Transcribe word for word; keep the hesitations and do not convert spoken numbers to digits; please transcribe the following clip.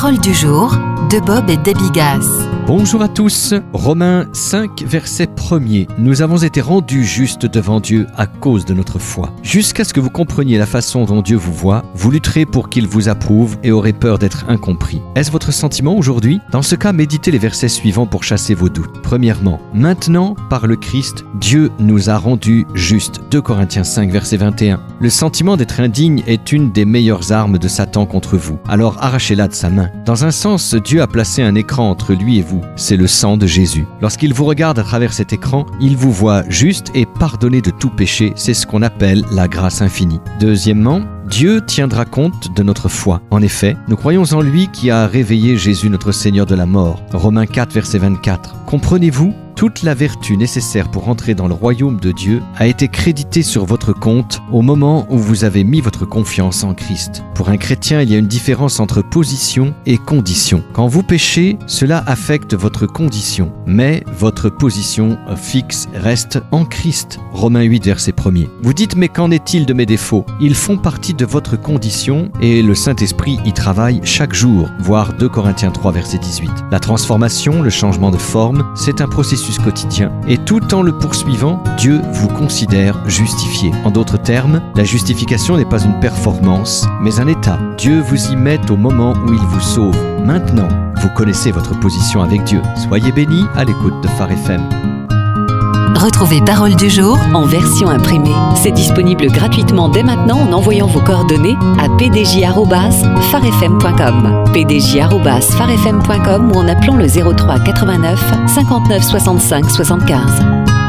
Parole du jour de Bob et Debbie Gass. Bonjour à tous. Romains cinq, verset premier. Nous avons été rendus justes devant Dieu à cause de notre foi. Jusqu'à ce que vous compreniez la façon dont Dieu vous voit, vous lutterez pour qu'il vous approuve et aurez peur d'être incompris. Est-ce votre sentiment aujourd'hui ? Dans ce cas, méditez les versets suivants pour chasser vos doutes. Premièrement, maintenant, par le Christ, Dieu nous a rendus justes. deux Corinthiens cinq, verset vingt et un. Le sentiment d'être indigne est une des meilleures armes de Satan contre vous. Alors arrachez-la de sa main. Dans un sens, Dieu a placé un écran entre lui et vous. C'est le sang de Jésus. Lorsqu'il vous regarde à travers cet écran, il vous voit juste et pardonné de tout péché. C'est ce qu'on appelle la grâce infinie. Deuxièmement, Dieu tiendra compte de notre foi. En effet, nous croyons en lui qui a réveillé Jésus notre Seigneur de la mort. Romains quatre, verset vingt-quatre. Comprenez-vous ? Toute la vertu nécessaire pour entrer dans le royaume de Dieu a été créditée sur votre compte au moment où vous avez mis votre confiance en Christ. Pour un chrétien, il y a une différence entre position et condition. Quand vous péchez, cela affecte votre condition, mais votre position fixe reste en Christ. Romains huit, verset premier. Vous dites, mais qu'en est-il de mes défauts ? Ils font partie de votre condition et le Saint-Esprit y travaille chaque jour, voire deux Corinthiens trois, verset dix-huit. La transformation, le changement de forme, c'est un processus quotidien. Et tout en le poursuivant, Dieu vous considère justifié. En d'autres termes, la justification n'est pas une performance, mais un état. Dieu vous y met au moment où il vous sauve. Maintenant, vous connaissez votre position avec Dieu. Soyez bénis à l'écoute de Phare F M. Retrouvez Parole du jour en version imprimée. C'est disponible gratuitement dès maintenant en envoyant vos coordonnées à p d j arobase phare f m point com, p d j arobase phare f m point com ou en appelant le zéro trois quatre-vingt-neuf cinquante-neuf soixante-cinq soixante-quinze.